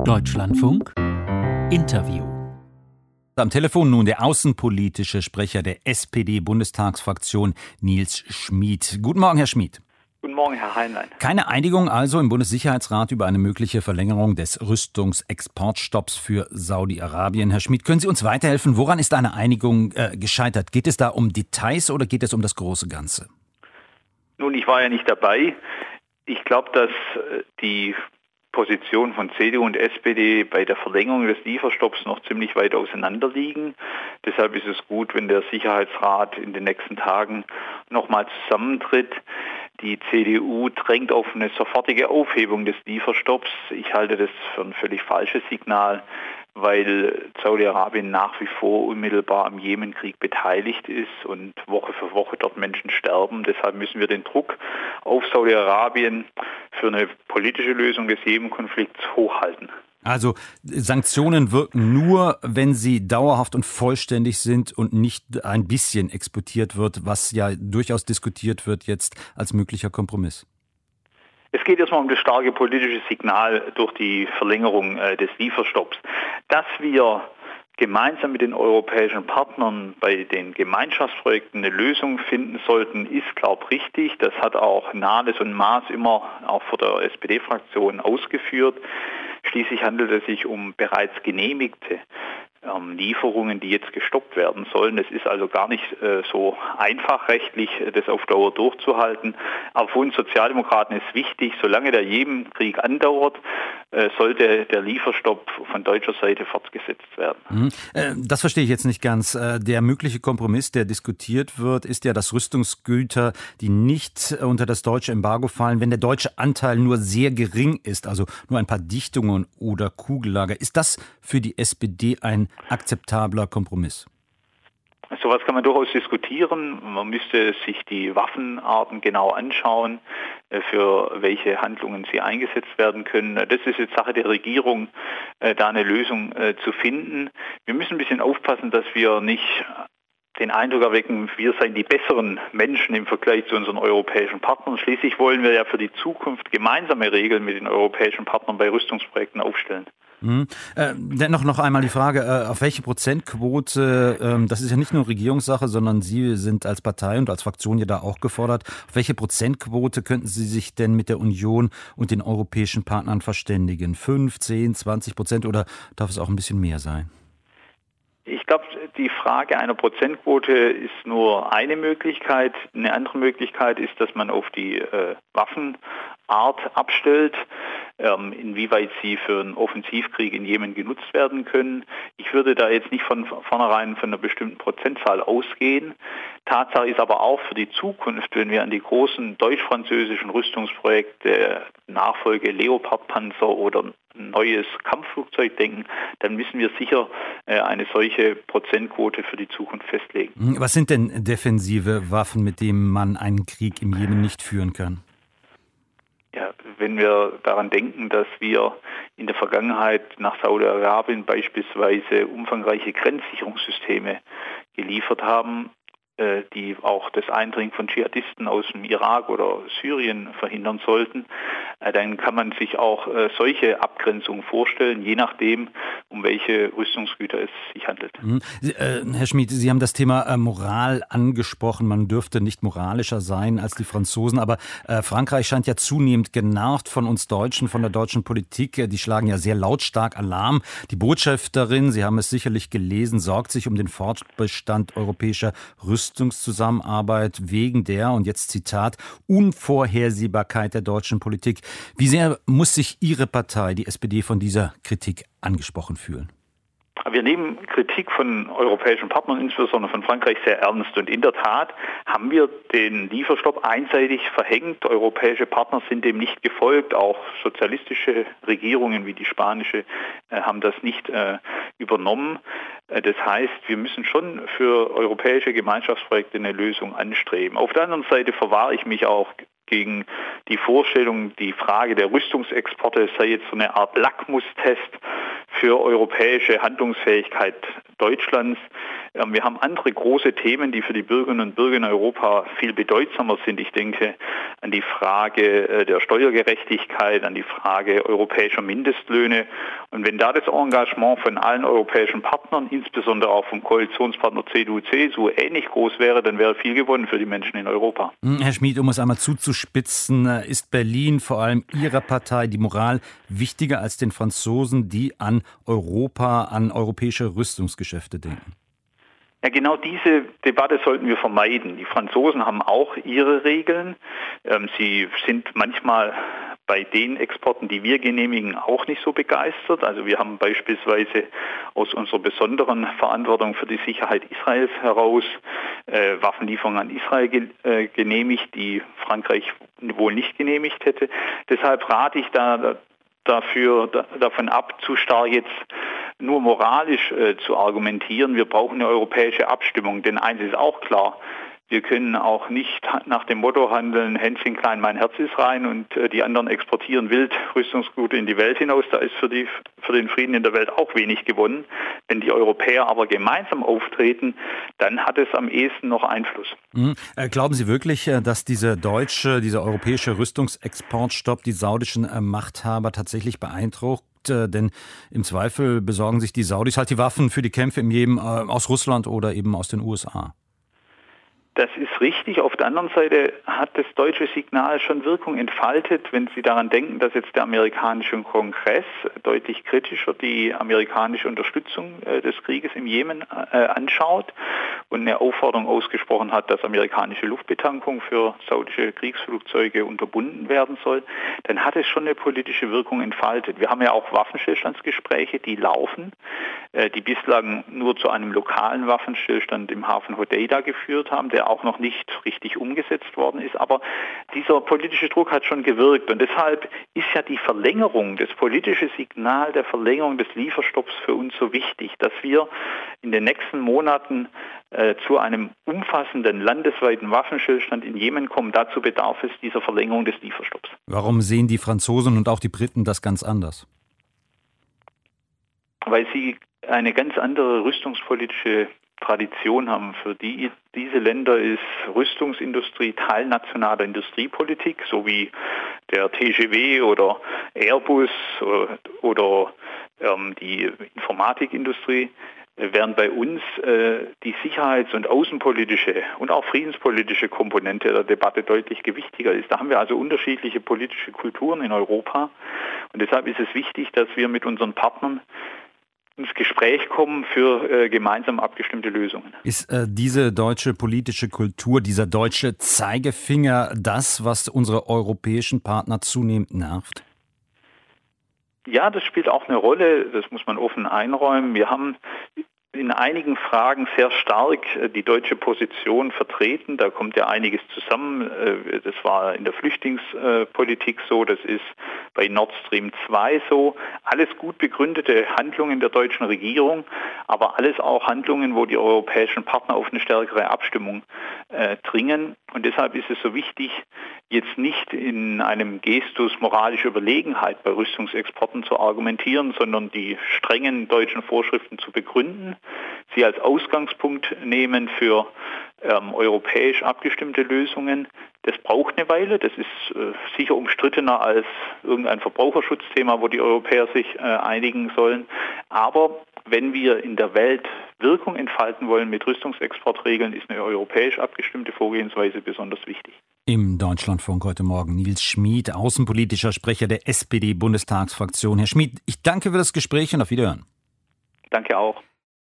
Deutschlandfunk Interview. Am Telefon nun der außenpolitische Sprecher der SPD-Bundestagsfraktion Nils Schmid. Guten Morgen, Herr Schmid. Guten Morgen, Herr Heinlein. Keine Einigung also im Bundessicherheitsrat über eine mögliche Verlängerung des Rüstungsexportstopps für Saudi-Arabien. Herr Schmid, können Sie uns weiterhelfen? Woran ist eine Einigung gescheitert? Geht es da um Details oder geht es um das große Ganze? Nun, ich war ja nicht dabei. Ich glaube, dass die Positionen von CDU und SPD bei der Verlängerung des Lieferstopps noch ziemlich weit auseinander liegen. Deshalb ist es gut, wenn der Sicherheitsrat in den nächsten Tagen nochmal zusammentritt. Die CDU drängt auf eine sofortige Aufhebung des Lieferstopps. Ich halte das für ein völlig falsches Signal, weil Saudi-Arabien nach wie vor unmittelbar am Jemenkrieg beteiligt ist und Woche für Woche dort Menschen sterben. Deshalb müssen wir den Druck auf Saudi-Arabien für eine politische Lösung des Jemenkonflikts hochhalten. Also Sanktionen wirken nur, wenn sie dauerhaft und vollständig sind und nicht ein bisschen exportiert wird, was ja durchaus diskutiert wird jetzt als möglicher Kompromiss. Es geht erstmal um das starke politische Signal durch die Verlängerung des Lieferstopps. Dass wir gemeinsam mit den europäischen Partnern bei den Gemeinschaftsprojekten eine Lösung finden sollten, ist, glaube ich, richtig. Das hat auch Nahles und Maas immer auch vor der SPD-Fraktion ausgeführt. Schließlich handelt es sich um bereits genehmigte Lieferungen, die jetzt gestoppt werden sollen. Es ist also gar nicht so einfach rechtlich, das auf Dauer durchzuhalten. Aber für uns Sozialdemokraten ist wichtig, solange der Jemenkrieg andauert, sollte der Lieferstopp von deutscher Seite fortgesetzt werden. Das verstehe ich jetzt nicht ganz. Der mögliche Kompromiss, der diskutiert wird, ist ja, dass Rüstungsgüter, die nicht unter das deutsche Embargo fallen, wenn der deutsche Anteil nur sehr gering ist, also nur ein paar Dichtungen oder Kugellager. Ist das für die SPD ein akzeptabler Kompromiss? Sowas kann man durchaus diskutieren. Man müsste sich die Waffenarten genau anschauen, für welche Handlungen sie eingesetzt werden können. Das ist jetzt Sache der Regierung, da eine Lösung zu finden. Wir müssen ein bisschen aufpassen, dass wir nicht den Eindruck erwecken, wir seien die besseren Menschen im Vergleich zu unseren europäischen Partnern. Schließlich wollen wir ja für die Zukunft gemeinsame Regeln mit den europäischen Partnern bei Rüstungsprojekten aufstellen. Dennoch noch einmal die Frage, auf welche Prozentquote, das ist ja nicht nur Regierungssache, sondern Sie sind als Partei und als Fraktion ja da auch gefordert, auf welche Prozentquote könnten Sie sich denn mit der Union und den europäischen Partnern verständigen? 5, 10, 20% oder darf es auch ein bisschen mehr sein? Ich glaube, die Frage einer Prozentquote ist nur eine Möglichkeit. Eine andere Möglichkeit ist, dass man auf die Waffenart abstellt, inwieweit sie für einen Offensivkrieg in Jemen genutzt werden können. Ich würde da jetzt nicht von vornherein von einer bestimmten Prozentzahl ausgehen. Tatsache ist aber auch für die Zukunft, wenn wir an die großen deutsch-französischen Rüstungsprojekte, Nachfolge Leopard-Panzer oder ein neues Kampfflugzeug denken, dann müssen wir sicher eine solche Prozentquote für die Zukunft festlegen. Was sind denn defensive Waffen, mit denen man einen Krieg im Jemen nicht führen kann? Ja, wenn wir daran denken, dass wir in der Vergangenheit nach Saudi-Arabien beispielsweise umfangreiche Grenzsicherungssysteme geliefert haben, die auch das Eindringen von Dschihadisten aus dem Irak oder Syrien verhindern sollten, dann kann man sich auch solche Abgrenzungen vorstellen, je nachdem, um welche Rüstungsgüter es sich handelt. Herr Schmid, Sie haben das Thema Moral angesprochen. Man dürfte nicht moralischer sein als die Franzosen, aber Frankreich scheint ja zunehmend genervt von uns Deutschen, von der deutschen Politik. Die schlagen ja sehr lautstark Alarm. Die Botschafterin, Sie haben es sicherlich gelesen, sorgt sich um den Fortbestand europäischer Rüstungszusammenarbeit wegen der, und jetzt Zitat, Unvorhersehbarkeit der deutschen Politik. Wie sehr muss sich Ihre Partei, die SPD, von dieser Kritik angesprochen fühlen? Wir nehmen Kritik von europäischen Partnern, insbesondere von Frankreich, sehr ernst. Und in der Tat haben wir den Lieferstopp einseitig verhängt. Europäische Partner sind dem nicht gefolgt. Auch sozialistische Regierungen wie die spanische haben das nicht übernommen. Das heißt, wir müssen schon für europäische Gemeinschaftsprojekte eine Lösung anstreben. Auf der anderen Seite verwahre ich mich auch gegen die Vorstellung, die Frage der Rüstungsexporte sei jetzt so eine Art Lackmustest für europäische Handlungsfähigkeit Deutschlands. Wir haben andere große Themen, die für die Bürgerinnen und Bürger in Europa viel bedeutsamer sind. Ich denke an die Frage der Steuergerechtigkeit, an die Frage europäischer Mindestlöhne. Und wenn da das Engagement von allen europäischen Partnern, insbesondere auch vom Koalitionspartner CDU/CSU, ähnlich groß wäre, dann wäre viel gewonnen für die Menschen in Europa. Herr Schmid, um es einmal zuzuspitzen, ist Berlin, vor allem Ihrer Partei, die Moral wichtiger als den Franzosen, die an Europa, an europäische Rüstungsgeschäfte denken? Ja, genau diese Debatte sollten wir vermeiden. Die Franzosen haben auch ihre Regeln. Sie sind manchmal bei den Exporten, die wir genehmigen, auch nicht so begeistert. Also wir haben beispielsweise aus unserer besonderen Verantwortung für die Sicherheit Israels heraus Waffenlieferungen an Israel genehmigt, die Frankreich wohl nicht genehmigt hätte. Deshalb rate ich davon ab, zu stark jetzt nur moralisch zu argumentieren. Wir brauchen eine europäische Abstimmung, denn eins ist auch klar: Wir können auch nicht nach dem Motto handeln, Hänschen klein, mein Herz ist rein, und die anderen exportieren wild Rüstungsgüter in die Welt hinaus. Da ist für den Frieden in der Welt auch wenig gewonnen. Wenn die Europäer aber gemeinsam auftreten, dann hat es am ehesten noch Einfluss. Glauben Sie wirklich, dass dieser europäische Rüstungsexportstopp die saudischen Machthaber tatsächlich beeindruckt? Denn im Zweifel besorgen sich die Saudis halt die Waffen für die Kämpfe im Jemen aus Russland oder eben aus den USA. Das ist richtig. Auf der anderen Seite hat das deutsche Signal schon Wirkung entfaltet, wenn Sie daran denken, dass jetzt der amerikanische Kongress deutlich kritischer die amerikanische Unterstützung des Krieges im Jemen anschaut und eine Aufforderung ausgesprochen hat, dass amerikanische Luftbetankung für saudische Kriegsflugzeuge unterbunden werden soll. Dann hat es schon eine politische Wirkung entfaltet. Wir haben ja auch Waffenstillstandsgespräche, die laufen, die bislang nur zu einem lokalen Waffenstillstand im Hafen Hodeida geführt haben, der auch noch nicht richtig umgesetzt worden ist. Aber dieser politische Druck hat schon gewirkt. Und deshalb ist ja die Verlängerung, das politische Signal der Verlängerung des Lieferstopps für uns so wichtig, dass wir in den nächsten Monaten zu einem umfassenden landesweiten Waffenstillstand in Jemen kommen. Dazu bedarf es dieser Verlängerung des Lieferstopps. Warum sehen die Franzosen und auch die Briten das ganz anders? Weil sie eine ganz andere rüstungspolitische Tradition haben. Für diese Länder ist Rüstungsindustrie Teil nationaler Industriepolitik, so wie der TGV oder Airbus oder die Informatikindustrie, während bei uns die sicherheits- und außenpolitische und auch friedenspolitische Komponente der Debatte deutlich gewichtiger ist. Da haben wir also unterschiedliche politische Kulturen in Europa, und deshalb ist es wichtig, dass wir mit unseren Partnern ins Gespräch kommen für gemeinsam abgestimmte Lösungen. Ist diese deutsche politische Kultur, dieser deutsche Zeigefinger das, was unsere europäischen Partner zunehmend nervt? Ja, das spielt auch eine Rolle, das muss man offen einräumen. Wir haben in einigen Fragen sehr stark die deutsche Position vertreten. Da kommt ja einiges zusammen. Das war in der Flüchtlingspolitik so, das ist bei Nord Stream 2 so. Alles gut begründete Handlungen der deutschen Regierung, aber alles auch Handlungen, wo die europäischen Partner auf eine stärkere Abstimmung dringen. Und deshalb ist es so wichtig, jetzt nicht in einem Gestus moralischer Überlegenheit bei Rüstungsexporten zu argumentieren, sondern die strengen deutschen Vorschriften zu begründen, sie als Ausgangspunkt nehmen für europäisch abgestimmte Lösungen. Das braucht eine Weile, das ist sicher umstrittener als irgendein Verbraucherschutzthema, wo die Europäer sich einigen sollen. Aber wenn wir in der Welt Wirkung entfalten wollen mit Rüstungsexportregeln, ist eine europäisch abgestimmte Vorgehensweise besonders wichtig. Im Deutschlandfunk heute Morgen Nils Schmid, außenpolitischer Sprecher der SPD-Bundestagsfraktion. Herr Schmid, ich danke für das Gespräch und auf Wiederhören. Danke auch.